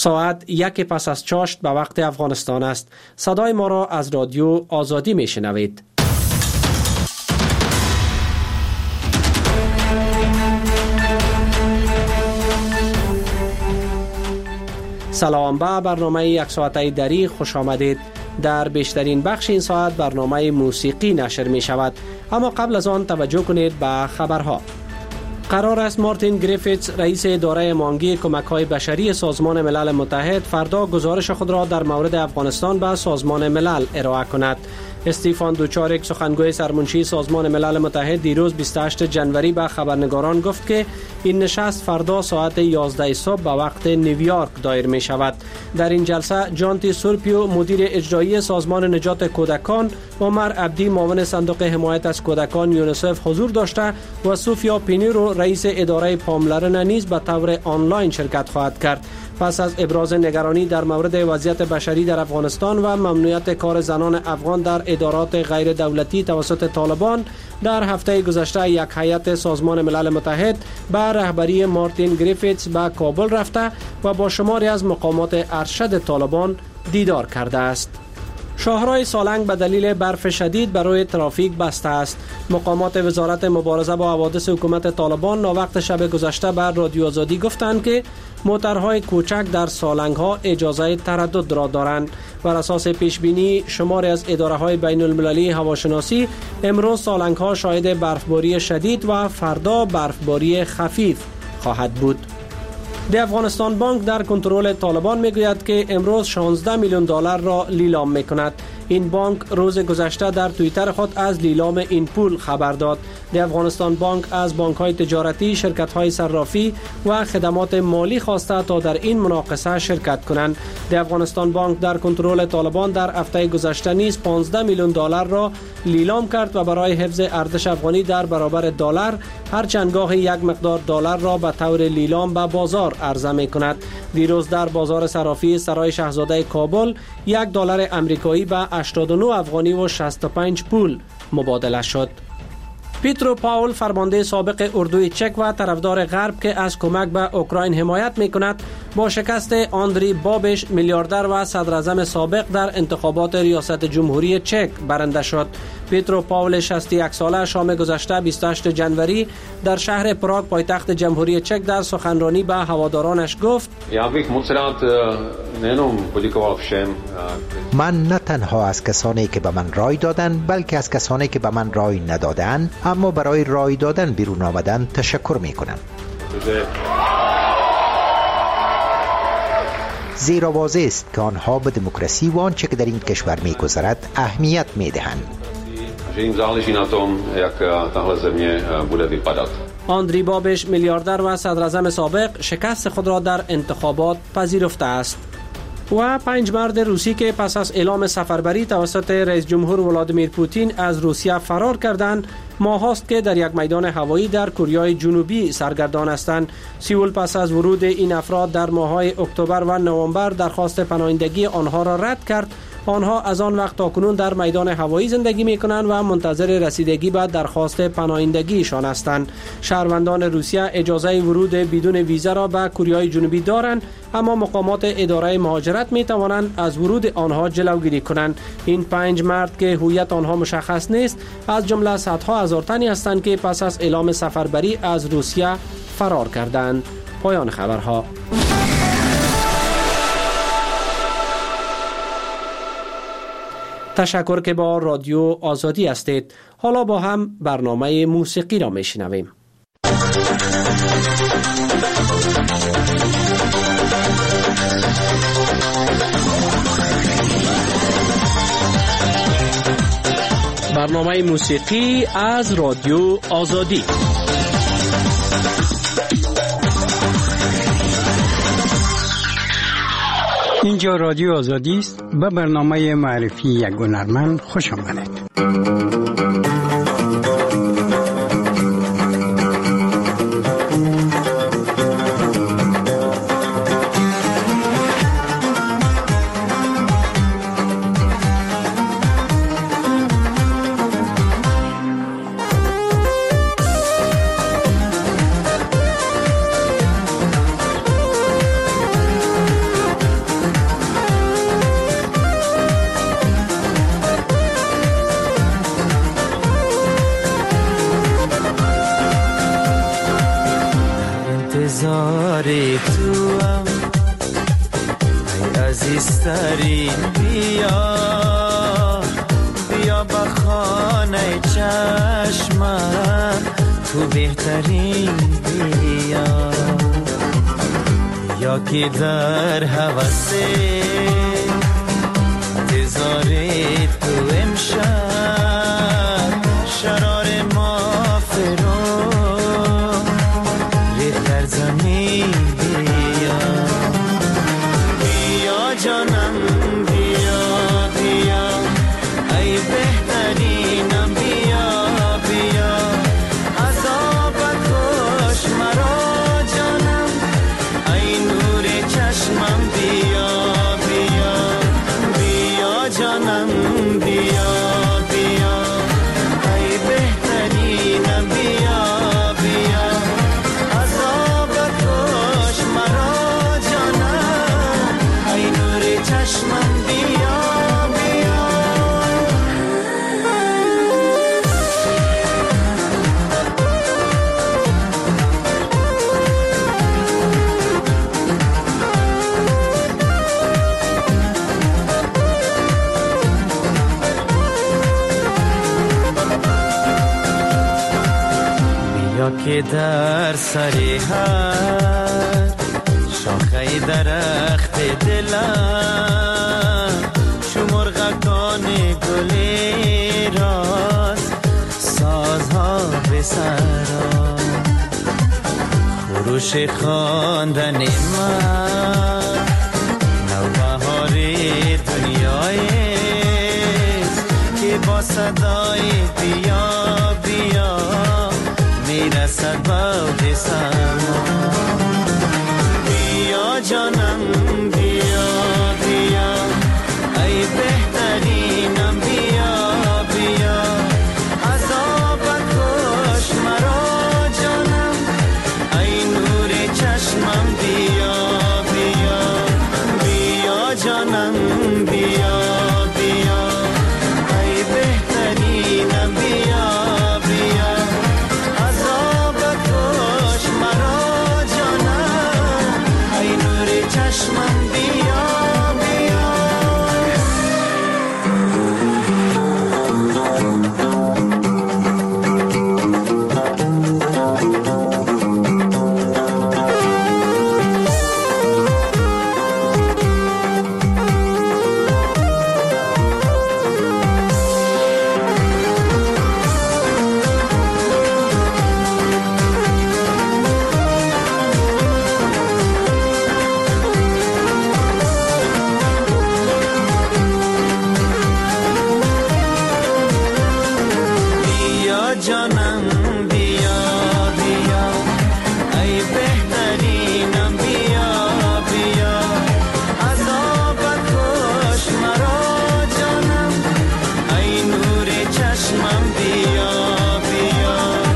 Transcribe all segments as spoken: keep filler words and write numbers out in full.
ساعت یک پس از چاشت به وقت افغانستان است. صدای ما را از رادیو آزادی می شنوید. سلام، به برنامه یک ساعته دری خوش آمدید. در بیشترین بخش این ساعت برنامه موسیقی نشر می شود، اما قبل از آن توجه کنید به خبرها. قرار است مارتین گریفیتس، رئیس اداره مانگی کمک‌های بشری سازمان ملل متحد، فردا گزارش خود را در مورد افغانستان به سازمان ملل ارائه کند. استیفان دوچارک، سخنگوی سرمنشی سازمان ملل متحد، دیروز بیست و هشتم ژانویه به خبرنگاران گفت که این نشست فردا ساعت یازده صبح به وقت نیویورک دایر می شود. در این جلسه جانتی سورپیو، مدیر اجرایی سازمان نجات کودکان، عمر عبدی، معاون صندوق حمایت از کودکان یونیسف حضور داشته و سوفیا پینیرو، رئیس اداره پاملرن، نیز به طور آنلاین شرکت خواهد کرد. پس از ابراز نگرانی در مورد وضعیت بشری در افغانستان و ممنوعیت کار زنان افغان در ادارات غیر دولتی توسط طالبان، در هفته گذشته یک هیئت سازمان ملل متحد به رهبری مارتین گریفیتس به کابل رفته و با شماری از مقامات ارشد طالبان دیدار کرده است. شاهراه سالنگ به دلیل برف شدید برای ترافیک بسته است. مقامات وزارت مبارزه با حوادث حکومت طالبان ناوقت شب گذشته بر رادیو آزادی گفتند که موترهای کوچک در سالنگ‌ها اجازه تردد را دارند. بر اساس پیشبینی شماری از اداره‌های بین المللی هواشناسی، امروز سالنگ‌ها شاهد برفباری شدید و فردا برفباری خفیف خواهد بود. دی افغانستان بانک در کنترل طالبان میگوید که امروز شانزده میلیون دلار را لیلام میکند. این بانک روز گذشته در توییتر خود از لیلام این پول خبر داد. دی افغانستان بانک از بانک‌های تجارتی، شرکت‌های صرافی و خدمات مالی خواسته تا در این مناقصه شرکت کنند. دی افغانستان بانک در کنترل طالبان در هفته گذشته نیز پانزده میلیون دلار را لیلام کرد و برای حفظ ارزش افغانی در برابر دلار هر چند گاه یک مقدار دلار را به طور لیلام به بازار عرضه می‌کند. دیروز در بازار صرافی سرای شاهزاده کابل یک دلار آمریکایی به هشتاد و نه افغانی و شصت و پنج پول مبادله شد. پیترو پاول، فرمانده سابق اردوی چک و طرفدار غرب که از کمک به اوکراین حمایت می‌کند، با شکست آندری بابش، میلیاردر و صدراعظم سابق، در انتخابات ریاست جمهوری چک برنده شد. پیترو پاول، شصت و یک ساله، شام گذشته بیست و هشتم ژانویه در شهر پراگ، پایتخت جمهوری چک، در سخنرانی به هوادارانش گفت: من نه تنها از کسانی که به من رای دادند، بلکه از کسانی که به من رای ندادند اما برای رای دادن بیرون آمدن تشکر می کنم. زیرا واضح است که آنها به دموکراسی و آنچه که در این کشور می گذرد اهمیت می دهند. آندری بابش، میلیاردر و صدراعظم سابق، شکست خود را در انتخابات پذیرفته است. و پنج مرد روسی که پس از اعلام سفربری توسط رئیس جمهور ولادیمیر پوتین از روسیه فرار کردند، ماهاست که در یک میدان هوایی در کره جنوبی سرگردان هستند. سئول پس از ورود این افراد در ماه‌های اکتبر و نوامبر درخواست پناهندگی آنها را رد کرد. آنها از آن وقت تاکنون در میدان هوایی زندگی می‌کنند و منتظر رسیدگی به درخواست پناهندگیشان هستند. شهروندان روسیه اجازه ورود بدون ویزا را به کره جنوبی دارند، اما مقامات اداره مهاجرت می‌توانند از ورود آنها جلوگیری کنند. این پنج مرد که هویت آنها مشخص نیست، از جمله صدها هزار تنی هستند که پس از اعلام سفربری از روسیه فرار کردند. پایان خبرها. تشکر که با رادیو آزادی هستید. حالا با هم برنامه موسیقی را میشنویم. برنامه موسیقی از رادیو آزادی. اینجا رادیو آزادی است. به برنامه معرفی یک هنرمند خوش آمدید. عزیزترین بیا بیا به خانه چشمم تو بهترین بیا یا که در هوس انتظار تو امشب شرار ما فرو ریخت در زمین بیا بیا جانم بیا بیا ای بهترینم بیا بیا عذاب کش مرا جانم ای نور چشمم بیا بیا بیا جانم بیا بیا ای بهترینم بیا بیا عذاب کش مرا جانم ای نور چشمم بیا بیا بیا که در سر هر شاخه درخت دلم شمرغکان گلی راست سازها به سرا خروش خواندن من نوبهار دنیایست که با صدای بیا بیا میرسد باد سما بیا جانم بیا بیا ای بهترینم بیا بیا عذاب کش مرا جانم ای نور چشمم بیا بیا بیا جانم بیا بیا ای بهترینم بیا بیا عذاب کش مرا جانم ای نور چشمم بیا بیا بیا جانم بیا بیا ای بهترینم بیا بیا عذاب کش مرا جانم ای نور چشمم بیا بیا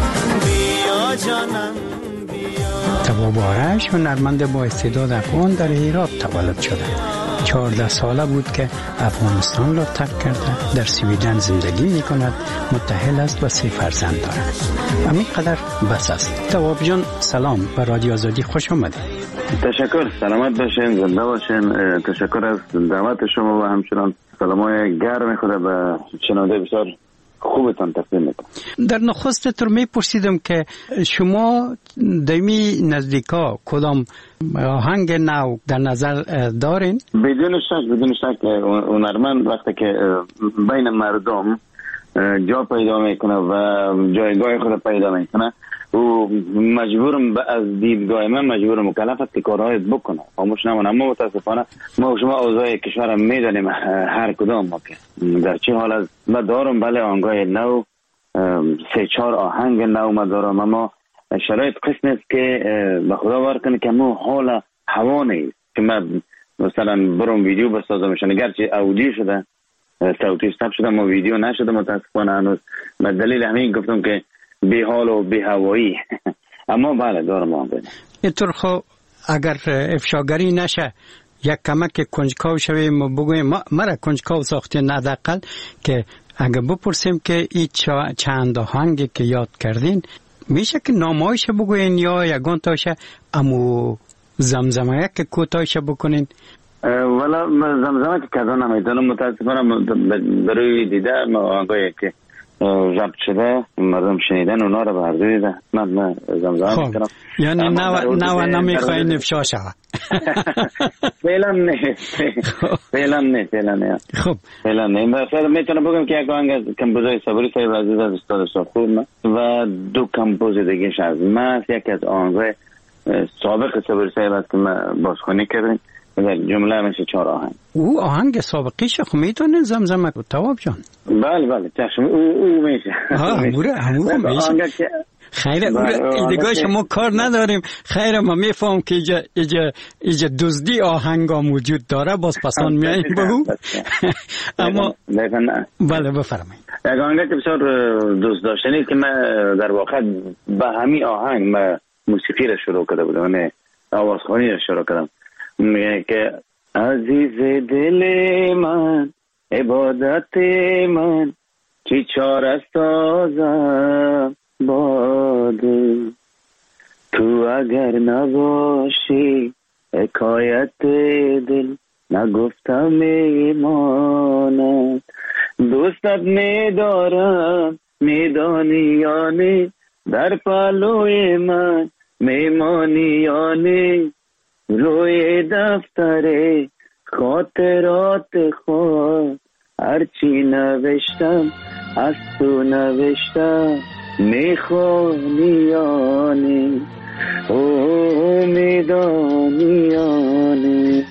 بیا جانم بیا تواب آرش هنرمند با استعداد افغان در هرات تولد شده. چهارده ساله بود که افغانستان را ترک کرده، در سویدن زندگی می کند، متأهل است و سه فرزند دارد. همین قدر بس است. تواب جان سلام، به رادیو آزادی خوش آمدید. تشکر، سلامت باشین، زنده باشین. تشکر از دعوت شما و همچنان سلامای گرم خود به شنونده بسیار خوبتان تقدیم میکنم. در نخست تر می پرسیدم که شما دمی نزدیکا کدام آهنگ نو در نظر دارین؟ بدون شک بدون شک هنرمند وقتی که بین مردم جا پیدا میکنه و جایگاه خود پیدا میکنه و مجبورم از دیدگاه من مجبور مکلف است که کارهای بکنه، خاموش نمونه. اما متاسفانه ما و شما اوضاع کشورم میدانیم هر کدام ما که در چه حال از ما دارم. بله آهنگای نو، سه چهار آهنگ نو ما دارم، اما شرایط قسم است که به خدا بار کنه که مو حال هوا نیست که من مثلا برم ویدیو بسازمشان، اگرچه اودیو شده صوتی ثبت شده ما ویدیو نشده متاسفانه هنوز. به دلیل همین گفتم که بی حال و بی هوایی اما بله دارم آهنگ. اینطور خب اگر افشاگری نشه یک کمک کنجکاو شویم ما بگویم ما مرا کنجکاو ساختین حداقل که اگر بپرسیم که این چند آهنگی که یاد کردین میشه که نامایش بگوین یا یگان تاشه امو زمزمه که کوتاهش بکنین؟ والا زمزمه که کذا نمیتونم متاسفانه بروی دیده آنگاهی که ضبط شده مردم شنیدن اونا رو بردویده من من زمزمه میکنم. یعنی نو نمیخوای نفشا شوه؟ فعلا نه فعلا نه فعلا نه خب فعلا نه مثلا میتونم بگم که یک آهنگ از کمپوزای صبوری صاحب عزیز از استاد صاحب و دو کمپوز دیگه از من یکی از آهنگای سابق صبوری صاحب است که ما بازخوانی کردیم در جمله میشه چهار آهنگ. او آهنگ سابقیش خب میتونه زمزمه تواب جان؟ بله بله چشم او او میشه. ها موره همون میشه. خیره او دیگه شما کار نداریم. خیره ما میفهم که ایجا ایجا ایجا دزدی آهنگا موجود داره باز پسان میاییم به او. اما بله بفرمایید. یک آهنگ که بسیار دوست داشتنی که من در واقع به همین آهنگ من موسیقی را شروع کرده بودم نه آوازخوانی را شروع کردم. میگه که عزیز دل من عبادت من چی چاره سازم باده تو اگر نباشی حکایت دل نگفتم میماند دوستت میدارم میدانی یا نه در پلوی من میمانی یا نه روی دفتر خاطرات خود هرچی نوشتم از تو نوشتم میخوانی یا نه او میدانی یا نه.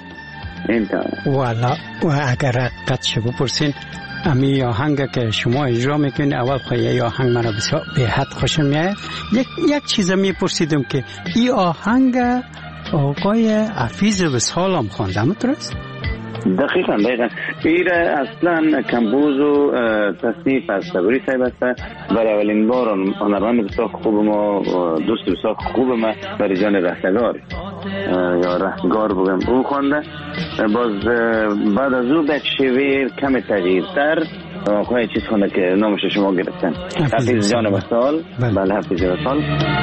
والا و اگر قد شو بپرسین امی آهنگ که شما اجرا میکنید اول خواهی آهنگ مرا بسیار به حد خوشم میاد. یک یک چیز میپرسیدم که این آهنگ آقای حفیظ وصال هم خوانده میتونست؟ دقیقا دقیقا این اصلا کمبوز و تصنیف از صبوری صاحب است. برای اولین بار هنرمند بسیار خوب ما دوست بسیار خوب ما برای جان رهگار یا رهگار بگم او خوانده. باز بعد از او به شیوه کم تغییرتر آقای چیز خوانده که نامش شما گرفتن حفیظ جان وصال. بله حفیظ وصال.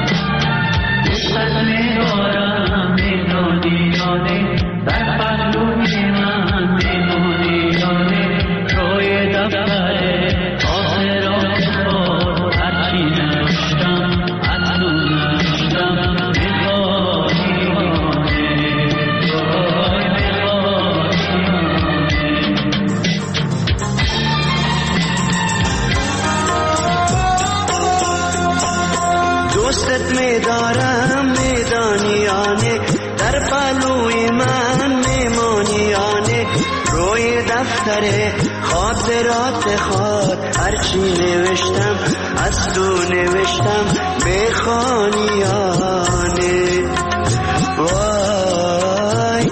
در پهلوی من میمونی یانه روی دفتر خاطرات خود هرچی نوشتم از تو نوشتم میخوانی دوستت میدارم میدانی یانه در پهلوی من میمانیانه روی دفتر خاطرات خود هرچی نوشتم از تو نوشتم میخوانیانه وای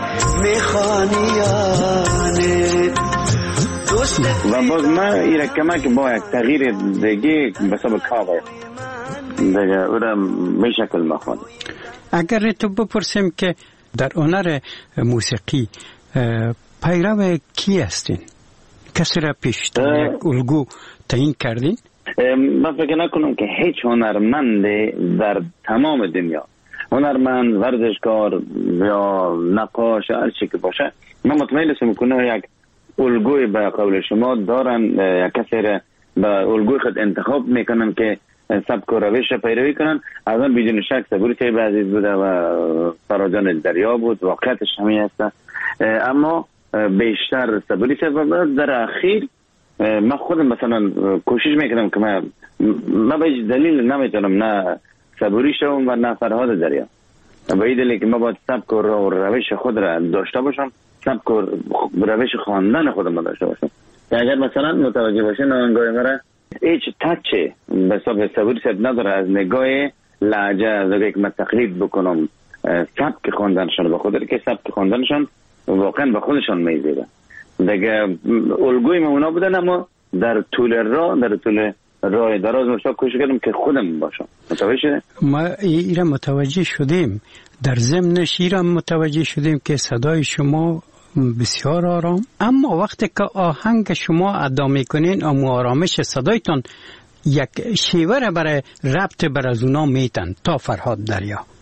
میخوانیانه. و باز من ایره کمک با یک تغییر دیگه بساب کاغه دیگه او را به شکل مخوانه. اگر تو بپرسیم که در هنر موسیقی پیرو کی هستین؟ کسی را پیشتر یک الگو تعیین کردین؟ من فکر نکنم که هیچ هنرمند در تمام دنیا هنرمند ورزشکار یا نقاش هر چی که باشه من مطمئن هستم که یک الگوی به قول شما دارن یک کسی را به الگوی خود انتخاب میکنن که سبک و روش پیروی کنن. از آن بدون شک صبوری صاحب عزیز بوده و فراجان دریا بود واقعیتش همین هست. اما بیشتر صبوری صاحب در اخیر من خودم مثلا کوشش میکنم که من من به هیچ دلیل نمیتونم نه صبوری شوم و نه فرهاد دریا. به این دلیل که من باید سبک و روش خود را داشته باشم سبک و روش خواندن خودم داشته باشم. اگر مثلا متوجه باشین آنگاه مرا هیچ تچه به حساب صبوری صاحب نداره از نگاه لهجه از نگاه که من تقلید بکنم سبک خواندنشان به خود که سبک خواندنشان واقعا به خودشان میزیده دیگه الگوی ما اونا بودن. اما در طول راه در طول راه دراز مشتاق کوشش کردم که خودم باشم. متوجه شده؟ ما ایران متوجه شدیم در ضمنش ایران متوجه شدیم که صدای شما بسیار آرام اما وقتی که آهنگ شما ادا میکنین اما آرامش صدایتان یک شیوه را برای ربط بر از اونا میتن تا فرهاد دریا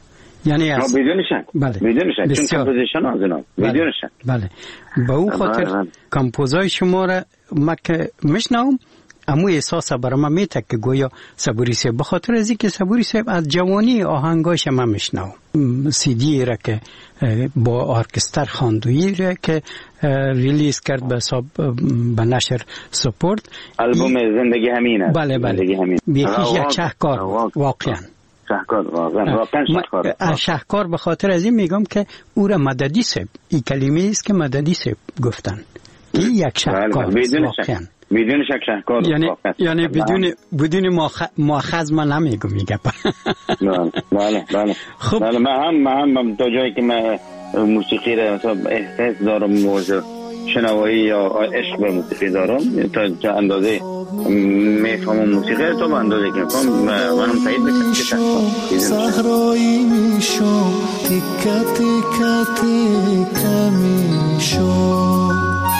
یعنی از بدون شک بله. بدون شک چون بسیار. کمپوزیشن ها جناب بدون شک بله به او خاطر کمپوزای شما را ما که میشنوم امو احساس برای من میته که گویا صبوری صاحب به خاطر از اینکه صبوری صاحب از جوانی آهنگاش من میشنوم سی دی را که با ارکستر خواندویی را که ریلیز کرد به حساب به نشر سپورت البوم زندگی همینه بله بله بیخیش یک شهکار واقعا شهکار واقعا واقعا شهکار شهکار به خاطر از این میگم که او را مددی صاحب این کلمه است که مددی صاحب گفتن این یک شهکار واقعا بدون شک شهکار یعنی یعنی بدون بدون مؤاخذ من نمیگم میگم بله بله بله خب بله من هم من هم تا جایی که من موسیقی را مثلا احساس دارم موضوع شنوایی یا عشق به موسیقی دارم تا چه اندازه میفهمم موسیقی تو به اندازه که میفهم منم تایید بکنم که شهکار صحرایی میشم تیکه تیکه تیکه میشم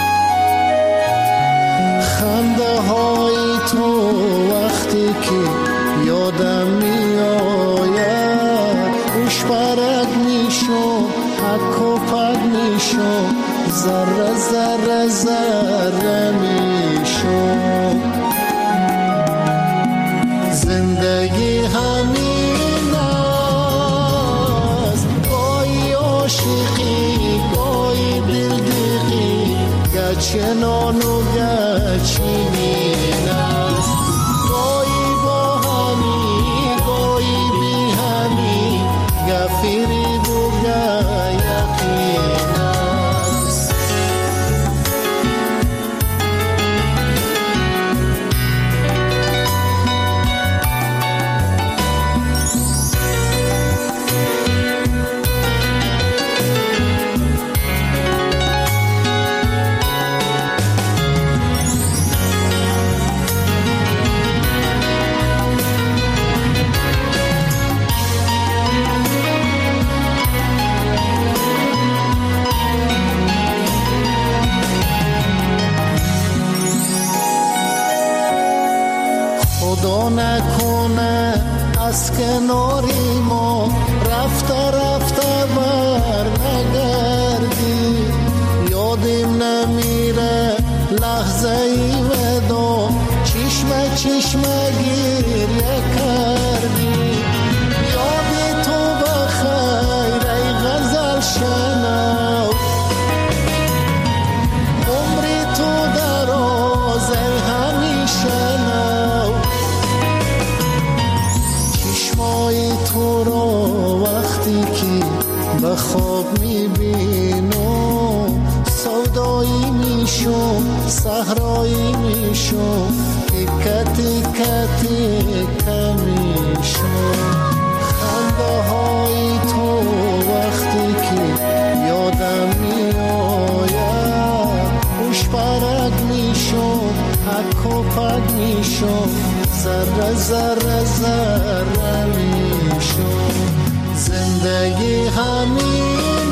خنده های تو وقتی که یادم می آید خوش برگ می شو حک و پک می شو ذره ذره ذره می شو زندگی همین است گاهی عاشقی گاهی دلدیقی گچنان و گچینین است گاهی با همی گاهی بی همی گفیری بوگه یقین است خدا نکنه از کناری ما رفته رفته بر نگردی یادیم نمیره لحظه ای ودا چشم چشم گریه کردی یادی تو بخیر ای غزل شنو عمری تو دراز ای همیشه نو چشمای تو را وقتی که به خواب میبینم سودایی میشم صحرایی میشم تیکه تیکه تیکه میشم خنده های تو وقتی که یادم میآید خوش برگ میشم حک و پک میشم ذره ذره ذره میشم زندگی همین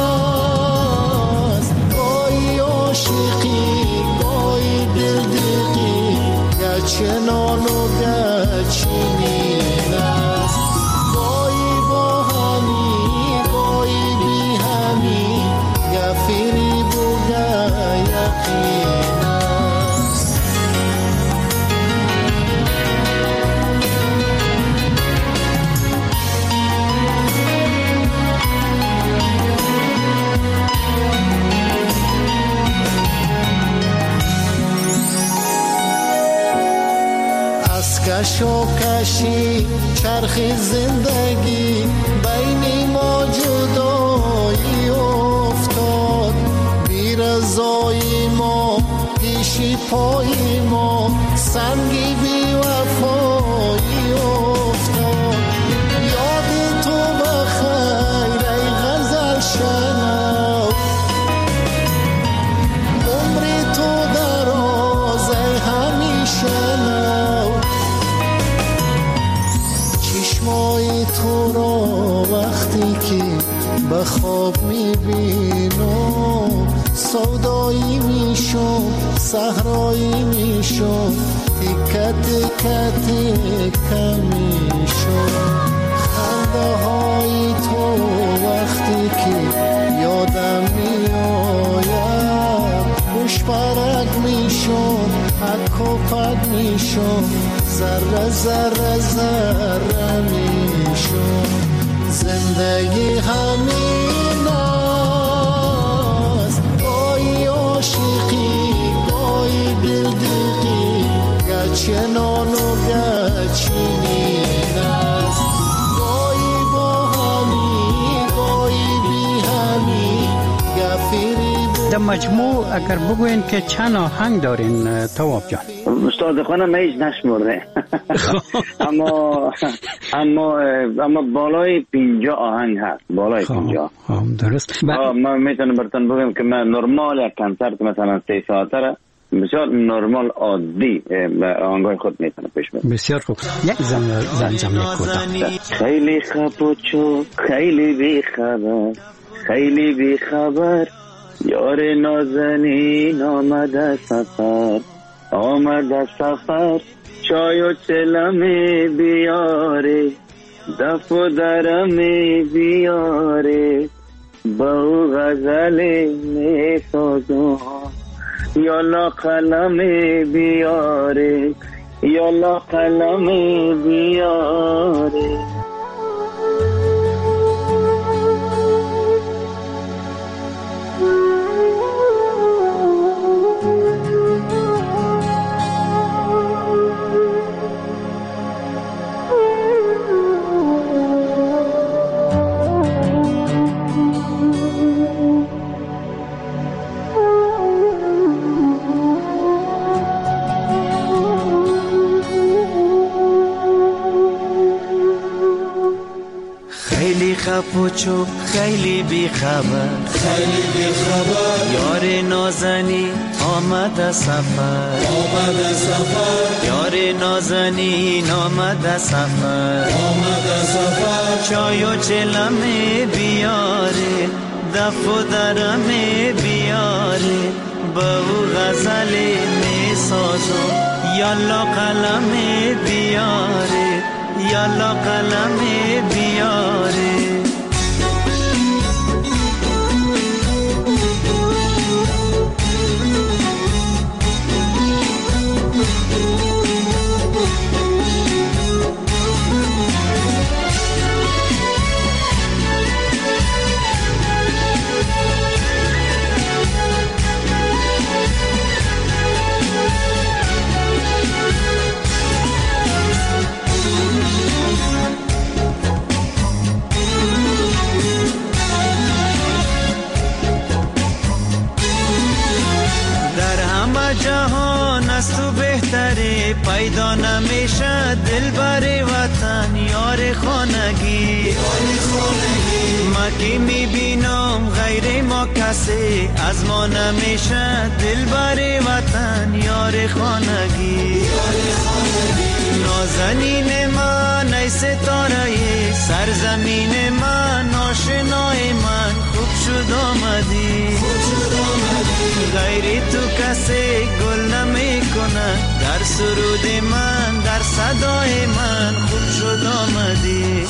است گاهی عاشقی گاهی دلدیقی گچنان و گچینین است گاهی با همی گاهی بی همی گفیری بوگه یقین است کش و کشی چرخی زندگی بین ما جدایی افتاد بی رضایی ما پیشی پایی ما سنگی بی وفایی افتاد یادی تو بخیر ای غزل شنو عمری تو دراز ای همیشه نو چشمای تو را وقتی که به خواب میبینم سودایی میشم صحرایی میشم تیکه تیکه تیکه میشم خنده های تو برگ میشد حک و پک میشد ذره ذره ذره میشد زندگی همین است گاهی عاشقی گاهی دلدقی گچنان و گچینین است گاهی با همی گاهی بی همی گفیری در مجموع اگر بگوین که چند آهنگ دارین تواب جان؟ استاد خانم من هیچ نشمرده اما اما اما بالای پنجاه آهنگ هست بالای پنجاه. خب درست. من میتونم براتون بگم که من نرمال یک کنسرت مثلا سه ساعته را بسیار نرمال عادی آهنگای خود میتونه پیش بره. بسیار خوب. یک زن زنجم یک کوتاه. خیلی خپوچو خیلی بی خبر خیلی بی خبر یار نازنین آمده سفر آمده سفر چای و چلمی بیاره دف و درمی بیاره با غزل می سازم یالا قلمی بیاره یالا قلمی بیاره خپوچو خیلی بی خبر خیلی بی خبر یار نازنی آمده سفر آمده سفر یار نازنی آمده سفر آمده سفر چای و چلمه بیاره دف و درمه بیاره با او غزل می سازم یالا قلمه بیاره یالا قلمه بیاره جهان از تو بهتره پیدا نمیشه دل بر وطن یار خانگی ما که میبینم غیر ما کسی از ما نمیشه دل بر وطن یار خانگی نازنین من ای ستاره سرزمین من آشنای من خوب شد آمدی غیر تو کسی گل نمی کنه در سرود من در صدای من خوب شد آمدی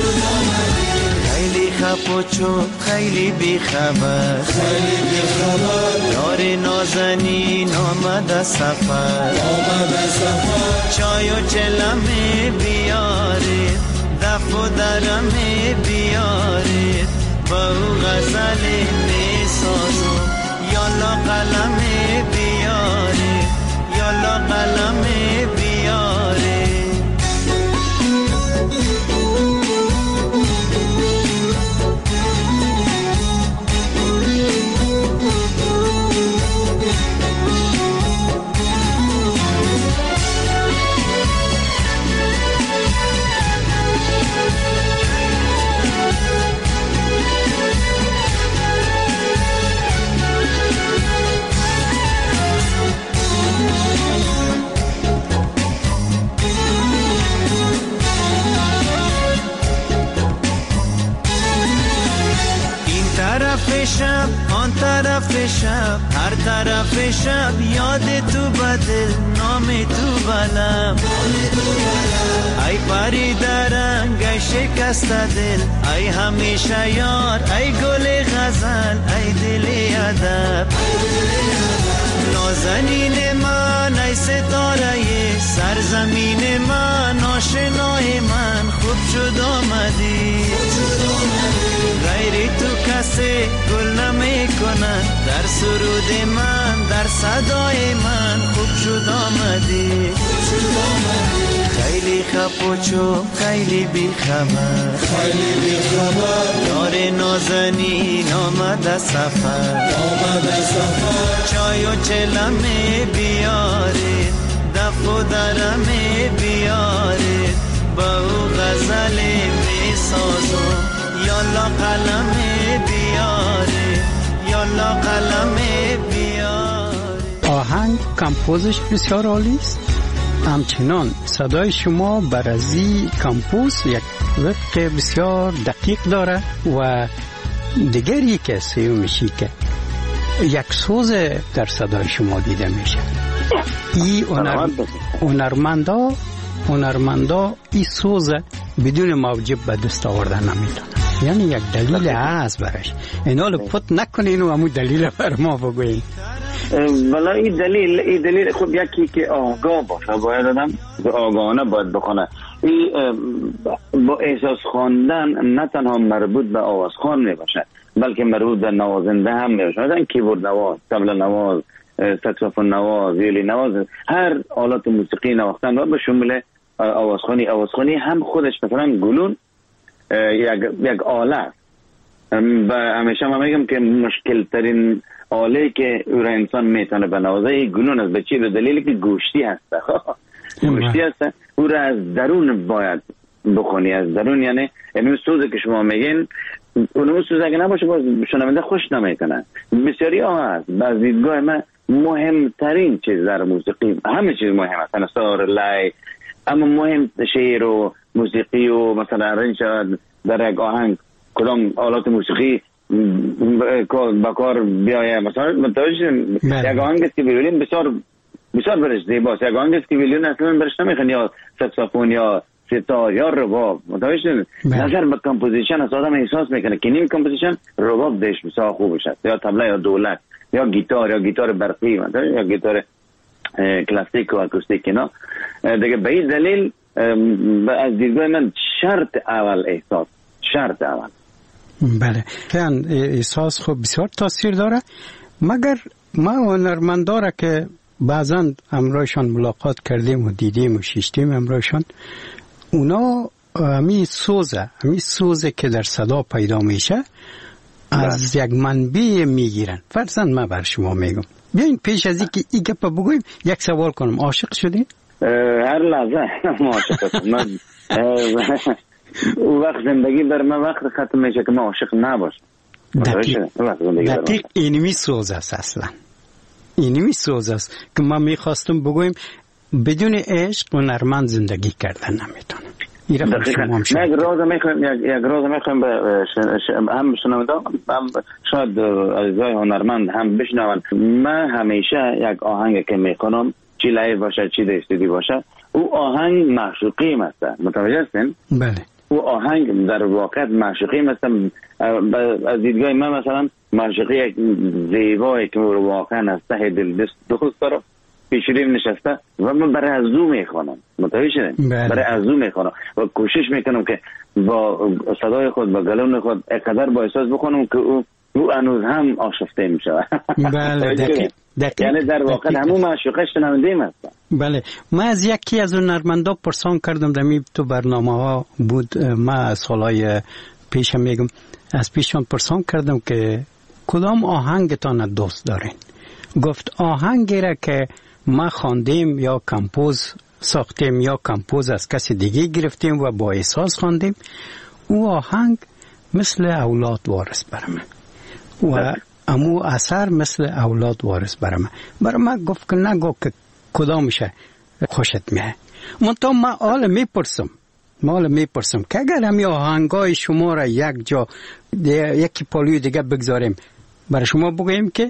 خیلی خپوچو خیلی بی خبر خیلی بی خبر یار نازنین آمده سفر آمده سفر چای و چلمه بیاره دف و درمه بیاره با او غزل می سازم یالا قلمه بیاره یالا قلمه بیاره شب آن طرف شب هر طرف شب یاد تو بدل نام تو بلم ای پری درنگ ای شکست دل ای همیشه یار ای گل غزل ای دل ادب نازنین من ای ستاره سرزمین من آشنای من خوب شد آمدی غیر تو کسی گل نمی کند در سرود من در صدای من خوب شد آمدی خیلی خب و چوب خیلی بی خبر خیلی بی خبر یار نازنین آمده سفر آمده سفر چای و چلمه بیارید دف و درمه بیارید با او غزل می سازم یالا قلمه بیارید یالا قلمه بیارید. آهنگ کمپوزش بسیار عالی است. همچنان صدای شما برازی کمپوز یک وقت بسیار دقیق داره و دیگری که سیو میشی که یک سوز در صدای شما دیده میشه. ای هنرمندا هنرمندا ای سوز بدون موجب به دست آوردن نمیتونه، یعنی یک دلیل هست برش. اینا رو پت نکنین و همون دلیل بر ما بگوین. والا این دلیل این دلیل خب یکی که آگاه باشه، باید آدم آگاهانه باید بخونه. این با احساس خواندن نه تنها مربوط به آواز خوان میباشه بلکه مربوط به نوازنده هم میباشه. مثلا کیبورد نواز، طبل نواز، ساکسوفون نواز، ویولی نواز، هر آلات موسیقی نواختن و به شمول آوازخوانی. آوازخوانی هم خودش مثلا گلون یک یک آله است و همیشه من میگم که مشکل ترین آله که او را انسان میتونه بنوازه این گلون است. به چی؟ به دلیلی که گوشتی هست. گوشتی هست، او را از درون باید بخونی، از درون. یعنی این سوزی که شما میگین اون سوز اگه نباشه باز شنونده خوش نمیکنه. بسیاری ها هست. از دیدگاه من مهمترین چیز در موسیقی، همه چیز مهم است، نصار لای، اما مهم شعر و موسیقی و مثلا رنج در یک آهنگ کدام آلات موسیقی با کار بیایه. مثلا متوجه یک آهنگ است که ویولین بسیار بسیار برش زیباست، یک آهنگ است که ویولین اصلا برش نمیخواد، یا ساکسوفون یا ستار یا رباب. متوجه نظر به کمپوزیشن از آدم احساس میکنه که نیم کمپوزیشن رباب دش بسیار خوب شد، یا طبله یا دولت یا گیتار یا گیتار برقی مثلا یا گیتار کلاسیک و اکوستیک. نه دیگه به این دلیل از دیدگاه من شرط اول احساس، شرط اول. بله، کن احساس خوب بسیار تاثیر داره. مگر ما هنرمنداره که بعضا همراهشان ملاقات کردیم و دیدیم و شیشتیم همراهشان، اونا همی سوزه همی سوزه که در صدا پیدا میشه از یک منبع میگیرن. فرضاً من بر شما میگم، بیاین پیش از اینکه این گپ بگویم یک سوال کنم. عاشق شدین؟ هر لحظه ما عاشق هستم. او وقت زندگی بر من وقت ختم میشه که من عاشق نباشم. دقیق, دقیق اینمی سوز است. اصلا اینمی سوز است که ما میخواستم بگویم بدون عشق هنرمند زندگی کردن نمیتونه. دقیقاً. من یک راز میخوایم یک راز میخوایم به هم شنونده هم شاید عزیزای هنرمند هم بشنون. من همیشه یک آهنگ که میکنم چی لایو باشه چی دستیدی باشه، او آهنگ معشوقی است. متوجه هستین؟ بله. او آهنگ در واقع معشوقی است. از دیدگاه من مثلا معشوقی یک زیبایی که واقعا از ته دل دوست داره پیشریم نشسته و من برای از او میخوانم. متوجه شدین؟ برای از او میخوانم و کوشش میکنم که با صدای خود با گلون خود اقدر با احساس بخونم که او او هنوز هم آشفته میشه. بله دقیق. دقیق. یعنی در واقع همون معشوقه شنونده هستن. بله، من از یکی از هنرمندا پرسان کردم در می تو برنامه ها بود، من سالهای پیشم میگم از پیشم پرسان کردم که کدام آهنگتان دوست دارین؟ گفت آهنگی را که ما خواندیم یا کمپوز ساختیم یا کمپوز از کسی دیگه گرفتیم و با احساس خواندیم، او آهنگ مثل اولاد وارث برام و امو اثر مثل اولاد وارث برام. برای من گفت که نگو که کدامشه خوشت میه. منطقه ما حالا میپرسم ما حالا میپرسم که اگر همی آهنگای شما را یک جا یکی پالوی دیگه بگذاریم برای شما بگویم که